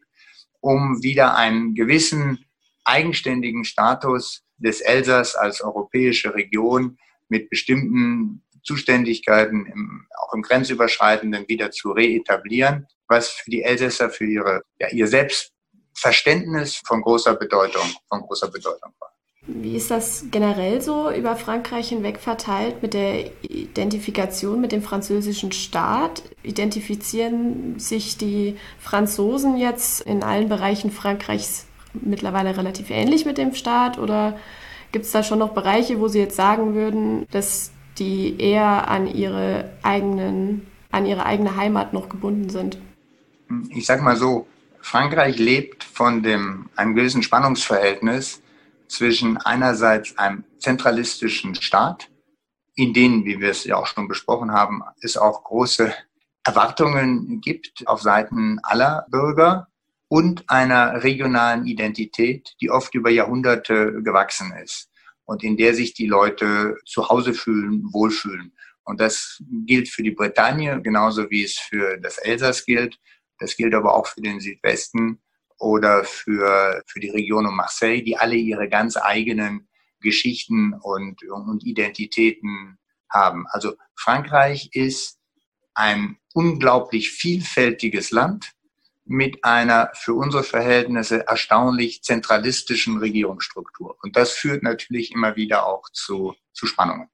um wieder einen gewissen eigenständigen Status des Elsass als europäische Region mit bestimmten Zuständigkeiten, im, auch im Grenzüberschreitenden, wieder zu reetablieren, was für die Elsässer, für ihre, ja, ihr Selbstverständnis von großer Bedeutung, von großer Bedeutung war. Wie ist das generell so über Frankreich hinweg verteilt mit der Identifikation mit dem französischen Staat? Identifizieren sich die Franzosen jetzt in allen Bereichen Frankreichs mittlerweile relativ ähnlich mit dem Staat? Oder gibt es da schon noch Bereiche, wo Sie jetzt sagen würden, dass die eher an ihre eigenen, an ihre eigene Heimat noch gebunden sind? Ich sag mal so, Frankreich lebt von dem, einem gewissen Spannungsverhältnis zwischen einerseits einem zentralistischen Staat, in denen, wie wir es ja auch schon besprochen haben, es auch große Erwartungen gibt auf Seiten aller Bürger und einer regionalen Identität, die oft über Jahrhunderte gewachsen ist und in der sich die Leute zu Hause fühlen, wohlfühlen. Und das gilt für die Bretagne, genauso wie es für das Elsass gilt. Das gilt aber auch für den Südwesten oder für, für die Region um Marseille, die alle ihre ganz eigenen Geschichten und, und Identitäten haben. Also Frankreich ist ein unglaublich vielfältiges Land mit einer für unsere Verhältnisse erstaunlich zentralistischen Regierungsstruktur. Und das führt natürlich immer wieder auch zu, zu Spannungen.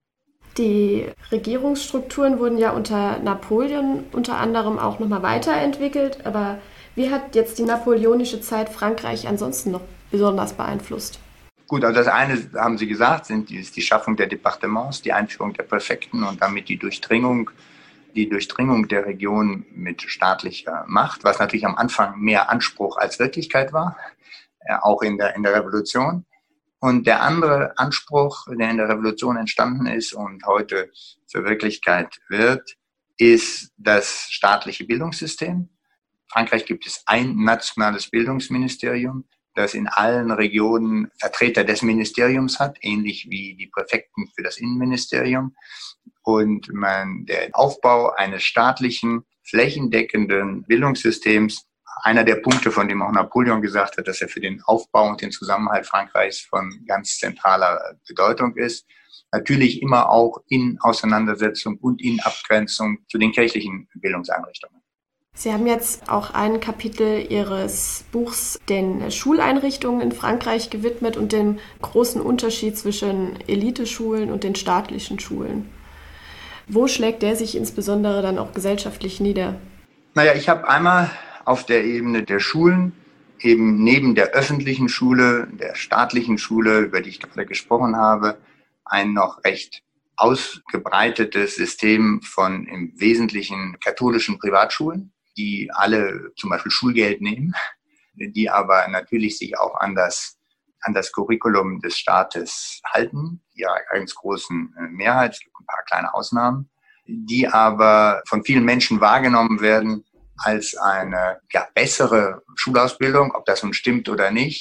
Die Regierungsstrukturen wurden ja unter Napoleon unter anderem auch nochmal weiterentwickelt, aber wie hat jetzt die napoleonische Zeit Frankreich ansonsten noch besonders beeinflusst? Gut, also das eine, haben Sie gesagt, sind die, ist die Schaffung der Departements, die Einführung der Präfekten und damit die Durchdringung, die Durchdringung der Region mit staatlicher Macht, was natürlich am Anfang mehr Anspruch als Wirklichkeit war, äh, auch in der, in der Revolution. Und der andere Anspruch, der in der Revolution entstanden ist und heute zur Wirklichkeit wird, ist das staatliche Bildungssystem. In Frankreich gibt es ein nationales Bildungsministerium, das in allen Regionen Vertreter des Ministeriums hat, ähnlich wie die Präfekten für das Innenministerium. Und man, der Aufbau eines staatlichen, flächendeckenden Bildungssystems, einer der Punkte, von dem auch Napoleon gesagt hat, dass er für den Aufbau und den Zusammenhalt Frankreichs von ganz zentraler Bedeutung ist. Natürlich immer auch in Auseinandersetzung und in Abgrenzung zu den kirchlichen Bildungseinrichtungen. Sie haben jetzt auch ein Kapitel Ihres Buchs den Schuleinrichtungen in Frankreich gewidmet und dem großen Unterschied zwischen Eliteschulen und den staatlichen Schulen. Wo schlägt der sich insbesondere dann auch gesellschaftlich nieder? Naja, ich habe einmal auf der Ebene der Schulen, eben neben der öffentlichen Schule, der staatlichen Schule, über die ich gerade gesprochen habe, ein noch recht ausgebreitetes System von im Wesentlichen katholischen Privatschulen, die alle zum Beispiel Schulgeld nehmen, die aber natürlich sich auch an das, an das Curriculum des Staates halten, ihrer ganz großen Mehrheit, es gibt ein paar kleine Ausnahmen, die aber von vielen Menschen wahrgenommen werden als eine ja, bessere Schulausbildung, ob das nun stimmt oder nicht,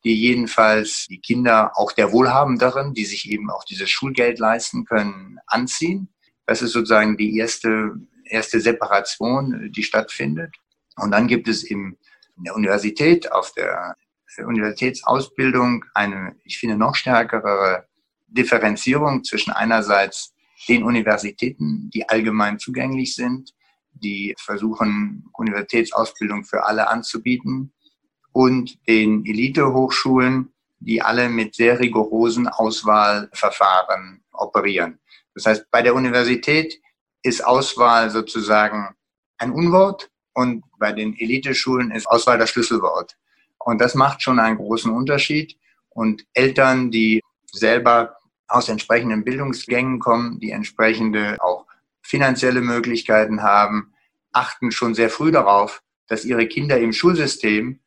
die jedenfalls die Kinder auch der Wohlhabenderen, die sich eben auch dieses Schulgeld leisten können, anziehen. Das ist sozusagen die erste, erste Separation, die stattfindet. Und dann gibt es im, in der Universität, auf der Universitätsausbildung eine, ich finde, noch stärkere Differenzierung zwischen einerseits den Universitäten, die allgemein zugänglich sind, die versuchen, Universitätsausbildung für alle anzubieten, und den Elite-Hochschulen, die alle mit sehr rigorosen Auswahlverfahren operieren. Das heißt, bei der Universität ist Auswahl sozusagen ein Unwort und bei den Eliteschulen ist Auswahl das Schlüsselwort. Und das macht schon einen großen Unterschied. Und Eltern, die selber aus entsprechenden Bildungsgängen kommen, die entsprechende auch finanzielle Möglichkeiten haben, achten schon sehr früh darauf, dass ihre Kinder im Schulsystem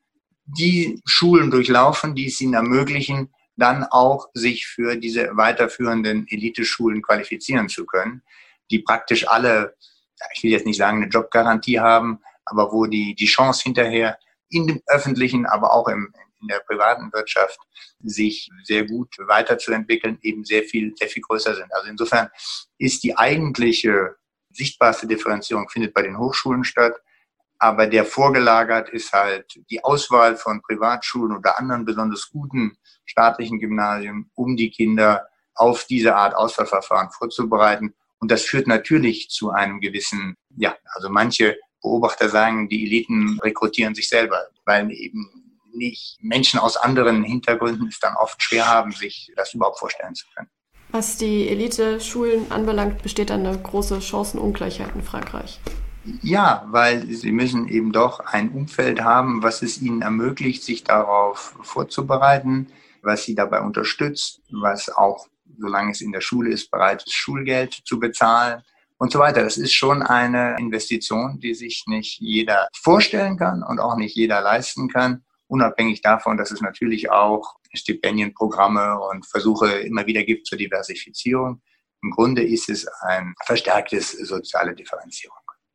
die Schulen durchlaufen, die es ihnen ermöglichen, dann auch sich für diese weiterführenden Eliteschulen qualifizieren zu können, die praktisch alle, ich will jetzt nicht sagen, eine Jobgarantie haben, aber wo die, die Chance hinterher in dem öffentlichen, aber auch im, in der privaten Wirtschaft sich sehr gut weiterzuentwickeln, eben sehr viel, sehr viel größer sind. Also insofern ist die eigentliche sichtbarste Differenzierung findet bei den Hochschulen statt. Aber der vorgelagert ist halt die Auswahl von Privatschulen oder anderen besonders guten staatlichen Gymnasien, um die Kinder auf diese Art Auswahlverfahren vorzubereiten. Und das führt natürlich zu einem gewissen, ja, also manche Beobachter sagen, die Eliten rekrutieren sich selber, weil eben nicht Menschen aus anderen Hintergründen es dann oft schwer haben, sich das überhaupt vorstellen zu können. Was die Elite-Schulen anbelangt, besteht eine große Chancenungleichheit in Frankreich. Ja, weil sie müssen eben doch ein Umfeld haben, was es ihnen ermöglicht, sich darauf vorzubereiten, was sie dabei unterstützt, was auch, solange es in der Schule ist, bereit ist, Schulgeld zu bezahlen und so weiter. Das ist schon eine Investition, die sich nicht jeder vorstellen kann und auch nicht jeder leisten kann, unabhängig davon, dass es natürlich auch Stipendienprogramme und Versuche immer wieder gibt zur Diversifizierung. Im Grunde ist es ein verstärktes soziale Differenzierung.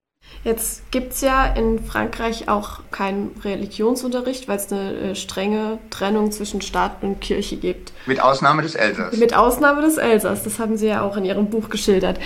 Jetzt gibt es ja in Frankreich auch keinen Religionsunterricht, weil es eine äh, strenge Trennung zwischen Staat und Kirche gibt. Mit Ausnahme des Elsass. Mit Ausnahme des Elsass, das haben Sie ja auch in Ihrem Buch geschildert.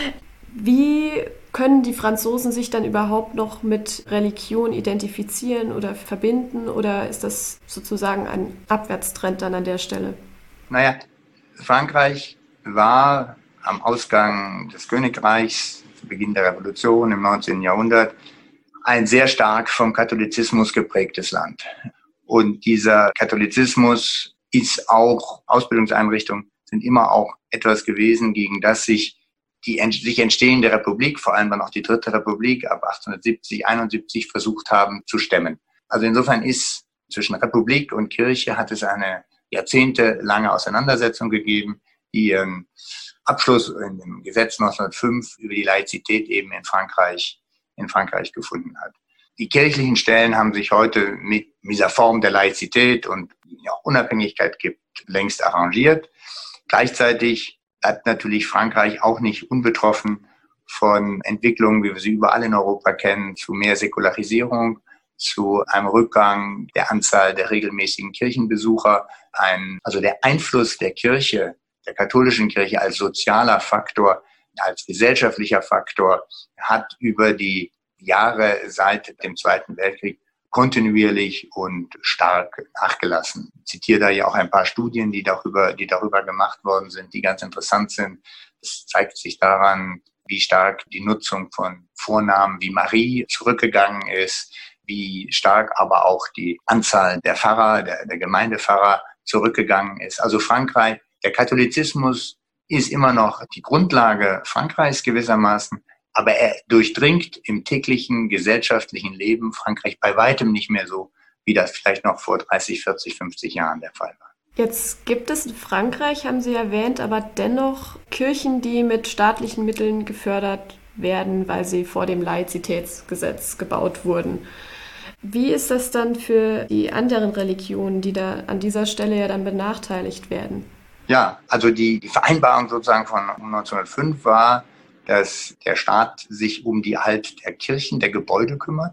Wie können die Franzosen sich dann überhaupt noch mit Religion identifizieren oder verbinden? Oder ist das sozusagen ein Abwärtstrend dann an der Stelle? Naja, Frankreich war am Ausgang des Königreichs zu Beginn der Revolution im neunzehnten Jahrhundert ein sehr stark vom Katholizismus geprägtes Land. Und dieser Katholizismus ist auch, Ausbildungseinrichtungen sind immer auch etwas gewesen, gegen das sich die sich entstehende Republik, vor allem dann auch die Dritte Republik ab achtzehnhundertsiebzig, einundsiebzig versucht haben zu stemmen. Also insofern ist zwischen Republik und Kirche hat es eine jahrzehntelange Auseinandersetzung gegeben, die ihren Abschluss in dem Gesetz neunzehnhundertfünf über die Laizität eben in Frankreich, in Frankreich gefunden hat. Die kirchlichen Stellen haben sich heute mit dieser Form der Laizität und ja, Unabhängigkeit gibt, längst arrangiert. Gleichzeitig bleibt natürlich Frankreich auch nicht unbetroffen von Entwicklungen, wie wir sie überall in Europa kennen, zu mehr Säkularisierung, zu einem Rückgang der Anzahl der regelmäßigen Kirchenbesucher. Ein, also der Einfluss der Kirche, der katholischen Kirche als sozialer Faktor, als gesellschaftlicher Faktor, hat über die Jahre seit dem Zweiten Weltkrieg kontinuierlich und stark nachgelassen. Ich zitiere da ja auch ein paar Studien, die darüber, die darüber gemacht worden sind, die ganz interessant sind. Es zeigt sich daran, wie stark die Nutzung von Vornamen wie Marie zurückgegangen ist, wie stark aber auch die Anzahl der Pfarrer, der, der Gemeindepfarrer zurückgegangen ist. Also Frankreich, der Katholizismus ist immer noch die Grundlage Frankreichs gewissermaßen, aber er durchdringt im täglichen gesellschaftlichen Leben Frankreich bei weitem nicht mehr so, wie das vielleicht noch vor dreißig, vierzig, fünfzig Jahren der Fall war. Jetzt gibt es in Frankreich, haben Sie erwähnt, aber dennoch Kirchen, die mit staatlichen Mitteln gefördert werden, weil sie vor dem Laizitätsgesetz gebaut wurden. Wie ist das dann für die anderen Religionen, die da an dieser Stelle ja dann benachteiligt werden? Ja, also die, die Vereinbarung sozusagen von neunzehnhundertfünf war, dass der Staat sich um die Erhalt der Kirchen, der Gebäude kümmert.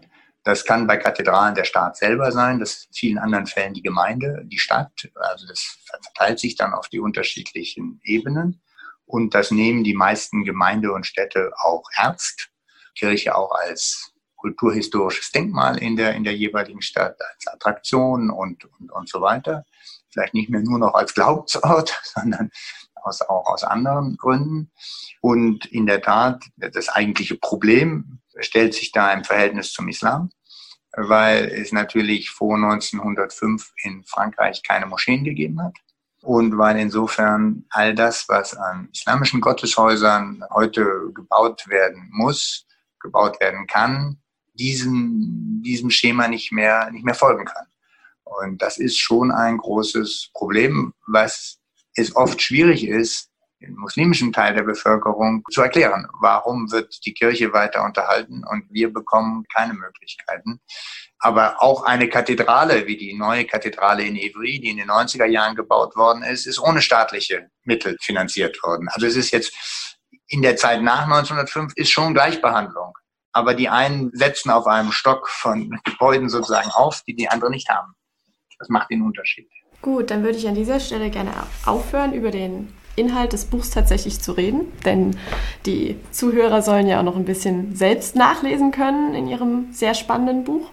Das kann bei Kathedralen der Staat selber sein, das ist in vielen anderen Fällen die Gemeinde, die Stadt. Also das verteilt sich dann auf die unterschiedlichen Ebenen. Und das nehmen die meisten Gemeinde und Städte auch ernst. Kirche auch als kulturhistorisches Denkmal in der, in der jeweiligen Stadt, als Attraktion und, und, und so weiter. Vielleicht nicht mehr nur noch als Glaubensort, sondern aus, auch aus anderen Gründen. Und in der Tat, das eigentliche Problem stellt sich da im Verhältnis zum Islam, weil es natürlich vor neunzehnhundertfünf in Frankreich keine Moscheen gegeben hat. Und weil insofern all das, was an islamischen Gotteshäusern heute gebaut werden muss, gebaut werden kann, diesem, diesem Schema nicht mehr, nicht mehr folgen kann. Und das ist schon ein großes Problem, was es oft schwierig ist, den muslimischen Teil der Bevölkerung zu erklären. Warum wird die Kirche weiter unterhalten und wir bekommen keine Möglichkeiten? Aber auch eine Kathedrale, wie die neue Kathedrale in Ivry, die in den neunziger Jahren gebaut worden ist, ist ohne staatliche Mittel finanziert worden. Also es ist jetzt in der Zeit nach neunzehnhundertfünf ist schon Gleichbehandlung. Aber die einen setzen auf einem Stock von Gebäuden sozusagen auf, die die anderen nicht haben. Das macht den Unterschied. Gut, dann würde ich an dieser Stelle gerne aufhören, über den Inhalt des Buchs tatsächlich zu reden, denn die Zuhörer sollen ja auch noch ein bisschen selbst nachlesen können in ihrem sehr spannenden Buch.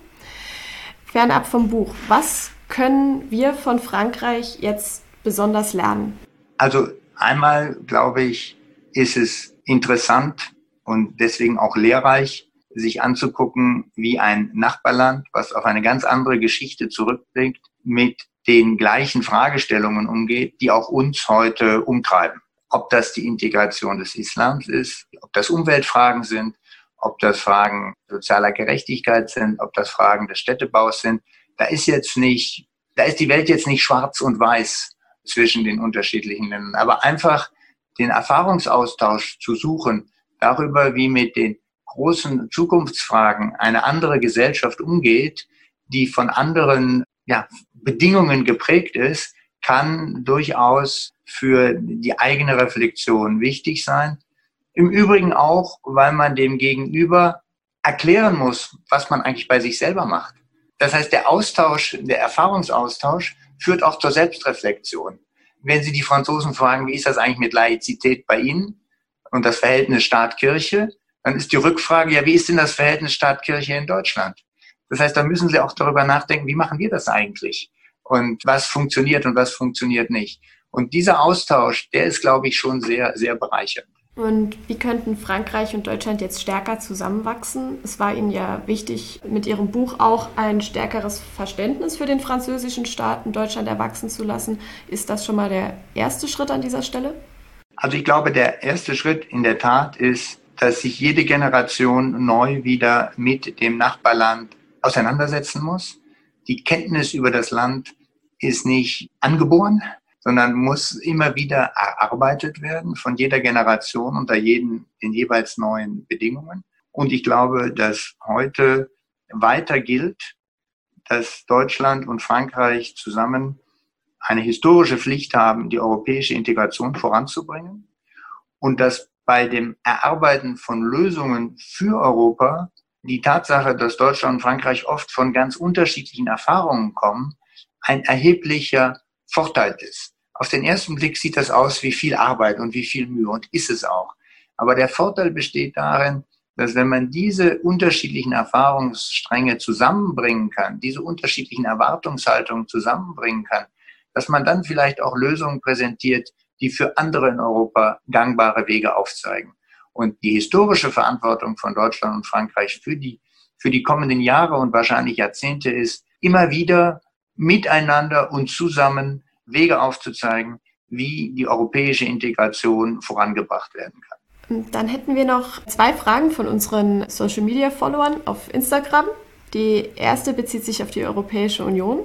Fernab vom Buch, was können wir von Frankreich jetzt besonders lernen? Also einmal, glaube ich, ist es interessant und deswegen auch lehrreich, sich anzugucken, wie ein Nachbarland, was auf eine ganz andere Geschichte zurückblickt, mit den gleichen Fragestellungen umgeht, die auch uns heute umtreiben. Ob das die Integration des Islams ist, ob das Umweltfragen sind, ob das Fragen sozialer Gerechtigkeit sind, ob das Fragen des Städtebaus sind. Da ist jetzt nicht, da ist die Welt jetzt nicht schwarz und weiß zwischen den unterschiedlichen Ländern, aber einfach den Erfahrungsaustausch zu suchen darüber, wie mit den großen Zukunftsfragen eine andere Gesellschaft umgeht, die von anderen ja, Bedingungen geprägt ist, kann durchaus für die eigene Reflexion wichtig sein. Im Übrigen auch, weil man dem Gegenüber erklären muss, was man eigentlich bei sich selber macht. Das heißt, der Austausch, der Erfahrungsaustausch führt auch zur Selbstreflexion. Wenn Sie die Franzosen fragen, wie ist das eigentlich mit Laizität bei Ihnen und das Verhältnis Staat-Kirche, dann ist die Rückfrage, ja, wie ist denn das Verhältnis Staat-Kirche in Deutschland? Das heißt, da müssen Sie auch darüber nachdenken, wie machen wir das eigentlich? Und was funktioniert und was funktioniert nicht? Und dieser Austausch, der ist, glaube ich, schon sehr, sehr bereichernd. Und wie könnten Frankreich und Deutschland jetzt stärker zusammenwachsen? Es war Ihnen ja wichtig, mit Ihrem Buch auch ein stärkeres Verständnis für den französischen Staat in Deutschland erwachsen zu lassen. Ist das schon mal der erste Schritt an dieser Stelle? Also ich glaube, der erste Schritt in der Tat ist, dass sich jede Generation neu wieder mit dem Nachbarland auseinandersetzen muss. Die Kenntnis über das Land ist nicht angeboren, sondern muss immer wieder erarbeitet werden von jeder Generation unter jeden, den jeweils neuen Bedingungen. Und ich glaube, dass heute weiter gilt, dass Deutschland und Frankreich zusammen eine historische Pflicht haben, die europäische Integration voranzubringen und dass bei dem Erarbeiten von Lösungen für Europa die Tatsache, dass Deutschland und Frankreich oft von ganz unterschiedlichen Erfahrungen kommen, ein erheblicher Vorteil ist. Auf den ersten Blick sieht das aus wie viel Arbeit und wie viel Mühe und ist es auch. Aber der Vorteil besteht darin, dass wenn man diese unterschiedlichen Erfahrungsstränge zusammenbringen kann, diese unterschiedlichen Erwartungshaltungen zusammenbringen kann, dass man dann vielleicht auch Lösungen präsentiert, die für andere in Europa gangbare Wege aufzeigen. Und die historische Verantwortung von Deutschland und Frankreich für die, für die kommenden Jahre und wahrscheinlich Jahrzehnte ist, immer wieder miteinander und zusammen Wege aufzuzeigen, wie die europäische Integration vorangebracht werden kann. Dann hätten wir noch zwei Fragen von unseren Social-Media-Followern auf Instagram. Die erste bezieht sich auf die Europäische Union.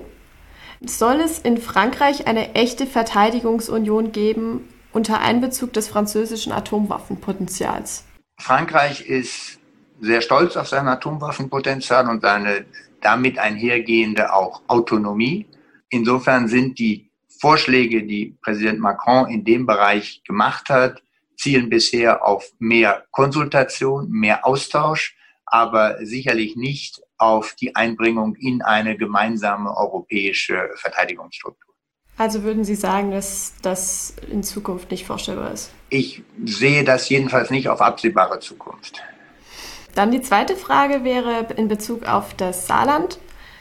Soll es in Frankreich eine echte Verteidigungsunion geben unter Einbezug des französischen Atomwaffenpotenzials? Frankreich ist sehr stolz auf sein Atomwaffenpotenzial und seine damit einhergehende auch Autonomie. Insofern sind die Vorschläge, die Präsident Macron in dem Bereich gemacht hat, zielen bisher auf mehr Konsultation, mehr Austausch, aber sicherlich nicht auf die Einbringung in eine gemeinsame europäische Verteidigungsstruktur. Also würden Sie sagen, dass das in Zukunft nicht vorstellbar ist? Ich sehe das jedenfalls nicht auf absehbare Zukunft. Dann die zweite Frage wäre in Bezug auf das Saarland.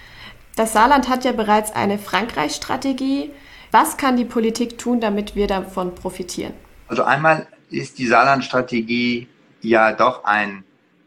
Das Saarland hat ja bereits eine Frankreich-Strategie. Was kann die Politik tun, damit wir davon profitieren? Also einmal ist die Saarland-Strategie ja doch ein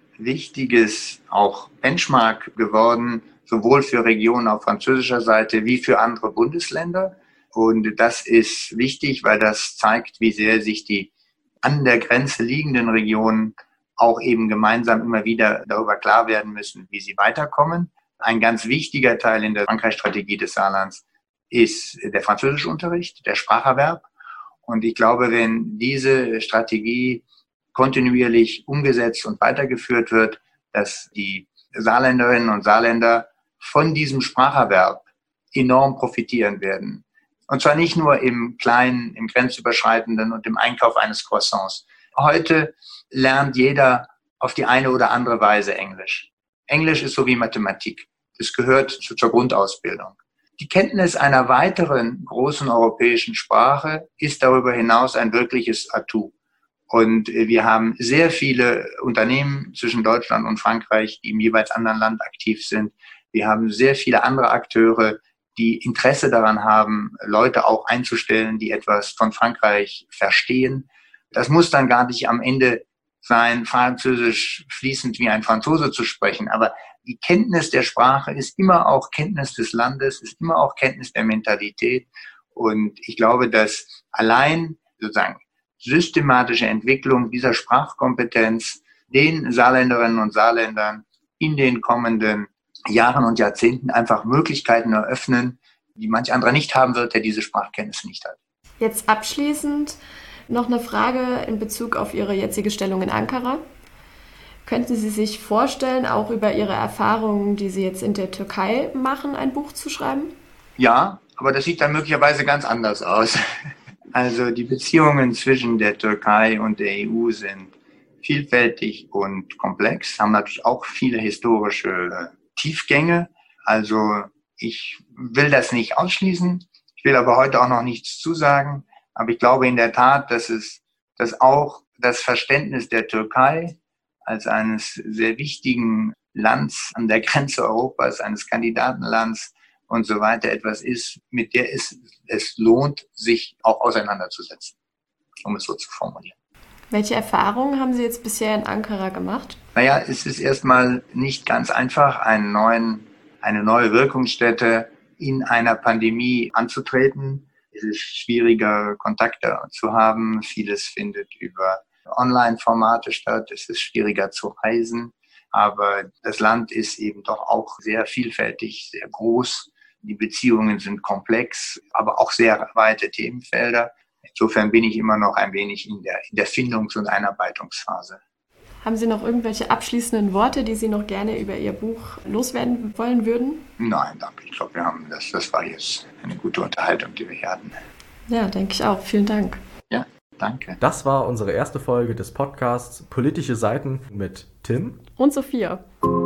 wichtiges auch Benchmark geworden, sowohl für Regionen auf französischer Seite wie für andere Bundesländer. Und das ist wichtig, weil das zeigt, wie sehr sich die an der Grenze liegenden Regionen auch eben gemeinsam immer wieder darüber klar werden müssen, wie sie weiterkommen. Ein ganz wichtiger Teil in der Frankreich-Strategie des Saarlands ist der Französischunterricht, der Spracherwerb. Und ich glaube, wenn diese Strategie kontinuierlich umgesetzt und weitergeführt wird, dass die Saarländerinnen und Saarländer von diesem Spracherwerb enorm profitieren werden. Und zwar nicht nur im Kleinen, im Grenzüberschreitenden und im Einkauf eines Croissants. Heute lernt jeder auf die eine oder andere Weise Englisch. Englisch ist so wie Mathematik. Es gehört zu, zur Grundausbildung. Die Kenntnis einer weiteren großen europäischen Sprache ist darüber hinaus ein wirkliches Atout. Und wir haben sehr viele Unternehmen zwischen Deutschland und Frankreich, die im jeweils anderen Land aktiv sind. Wir haben sehr viele andere Akteure, die Interesse daran haben, Leute auch einzustellen, die etwas von Frankreich verstehen. Das muss dann gar nicht am Ende sein, Französisch fließend wie ein Franzose zu sprechen. Aber die Kenntnis der Sprache ist immer auch Kenntnis des Landes, ist immer auch Kenntnis der Mentalität. Und ich glaube, dass allein sozusagen systematische Entwicklung dieser Sprachkompetenz den Saarländerinnen und Saarländern in den kommenden Jahren und Jahrzehnten einfach Möglichkeiten eröffnen, die manch anderer nicht haben wird, der diese Sprachkenntnis nicht hat. Jetzt abschließend noch eine Frage in Bezug auf Ihre jetzige Stellung in Ankara. Könnten Sie sich vorstellen, auch über Ihre Erfahrungen, die Sie jetzt in der Türkei machen, ein Buch zu schreiben? Ja, aber das sieht dann möglicherweise ganz anders aus. Also die Beziehungen zwischen der Türkei und der E U sind vielfältig und komplex, haben natürlich auch viele historische Tiefgänge. Also ich will das nicht ausschließen. Ich will aber heute auch noch nichts zusagen. Aber ich glaube in der Tat, dass es, dass auch das Verständnis der Türkei als eines sehr wichtigen Lands an der Grenze Europas, eines Kandidatenlands und so weiter etwas ist, mit der es, es lohnt, sich auch auseinanderzusetzen, um es so zu formulieren. Welche Erfahrungen haben Sie jetzt bisher in Ankara gemacht? Naja, es ist erstmal nicht ganz einfach, einen neuen, eine neue Wirkungsstätte in einer Pandemie anzutreten. Es ist schwieriger, Kontakte zu haben. Vieles findet über Online-Formate statt. Es ist schwieriger zu reisen. Aber das Land ist eben doch auch sehr vielfältig, sehr groß. Die Beziehungen sind komplex, aber auch sehr weite Themenfelder. Insofern bin ich immer noch ein wenig in der, in der Findungs- und Einarbeitungsphase. Haben Sie noch irgendwelche abschließenden Worte, die Sie noch gerne über Ihr Buch loswerden wollen würden? Nein, danke. Ich glaube, wir haben das, das war jetzt eine gute Unterhaltung, die wir hier hatten. Ja, denke ich auch. Vielen Dank. Ja, danke. Das war unsere erste Folge des Podcasts Politische Seiten mit Tim und Sophia.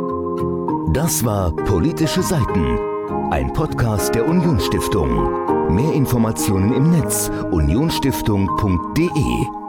Das war Politische Seiten, ein Podcast der Unionsstiftung. Mehr Informationen im Netz unionstiftung punkt de.